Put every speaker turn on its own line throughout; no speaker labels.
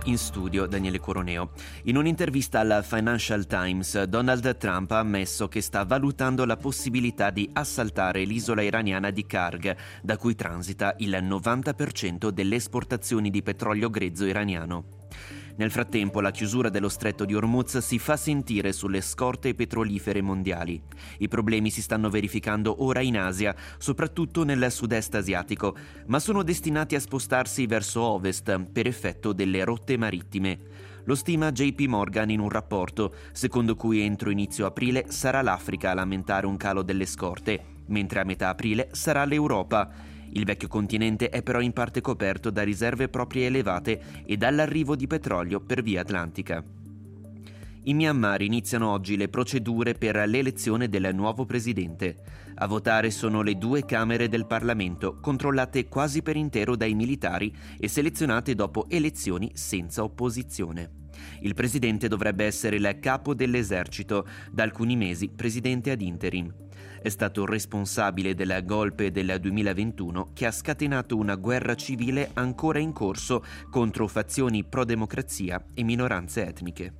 In studio Daniele Coroneo. In un'intervista al Financial Times, Donald Trump ha ammesso che sta valutando la possibilità di assaltare l'isola iraniana di Karg, da cui transita il 90% delle esportazioni di petrolio grezzo iraniano. Nel frattempo, la chiusura dello stretto di Hormuz si fa sentire sulle scorte petrolifere mondiali. I problemi si stanno verificando ora in Asia, soprattutto nel sud-est asiatico, ma sono destinati a spostarsi verso ovest per effetto delle rotte marittime. Lo stima JP Morgan in un rapporto, secondo cui entro inizio aprile sarà l'Africa a lamentare un calo delle scorte, mentre a metà aprile sarà l'Europa. Il vecchio continente è però in parte coperto da riserve proprie elevate e dall'arrivo di petrolio per via atlantica. In Myanmar iniziano oggi le procedure per l'elezione del nuovo presidente. A votare sono le 2 camere del Parlamento, controllate quasi per intero dai militari e selezionate dopo elezioni senza opposizione. Il presidente dovrebbe essere il capo dell'esercito, da alcuni mesi presidente ad interim. È stato responsabile del golpe del 2021 che ha scatenato una guerra civile ancora in corso contro fazioni pro-democrazia e minoranze etniche.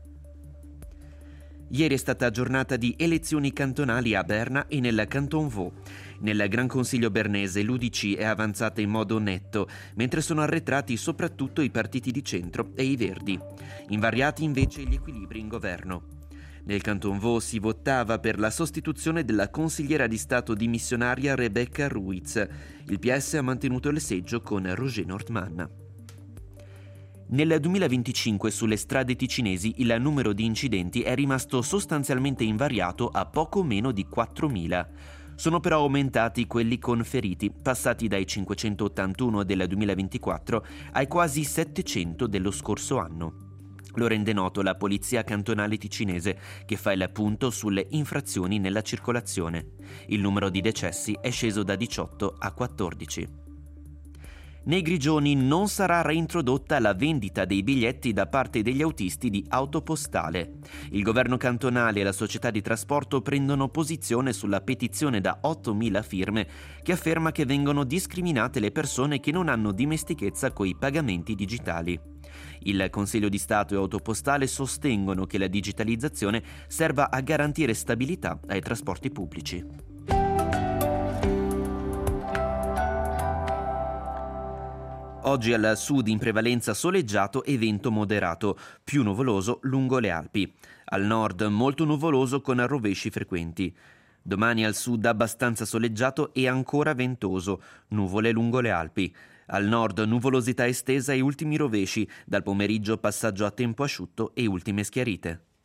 Ieri è stata giornata di elezioni cantonali a Berna e nel Canton Vaud. Nel Gran Consiglio bernese l'UDC è avanzata in modo netto, mentre sono arretrati soprattutto i partiti di centro e i Verdi. Invariati invece gli equilibri in governo. Nel Canton Vaud si votava per la sostituzione della consigliera di Stato dimissionaria Rebecca Ruiz. Il PS ha mantenuto il seggio con Roger Nordmann. Nel 2025 sulle strade ticinesi il numero di incidenti è rimasto sostanzialmente invariato a poco meno di 4.000. Sono però aumentati quelli con feriti, passati dai 581 del 2024 ai quasi 700 dello scorso anno. Lo rende noto la Polizia Cantonale Ticinese, che fa il punto sulle infrazioni nella circolazione. Il numero di decessi è sceso da 18 a 14. Nei Grigioni non sarà reintrodotta la vendita dei biglietti da parte degli autisti di Autopostale. Il governo cantonale e la società di trasporto prendono posizione sulla petizione da 8.000 firme che afferma che vengono discriminate le persone che non hanno dimestichezza coi pagamenti digitali. Il Consiglio di Stato e Autopostale sostengono che la digitalizzazione serva a garantire stabilità ai trasporti pubblici. Oggi al sud in prevalenza soleggiato e vento moderato, più nuvoloso lungo le Alpi. Al nord molto nuvoloso con rovesci frequenti. Domani al sud abbastanza soleggiato e ancora ventoso, nuvole lungo le Alpi. Al nord nuvolosità estesa e ultimi rovesci, dal pomeriggio passaggio a tempo asciutto e ultime schiarite.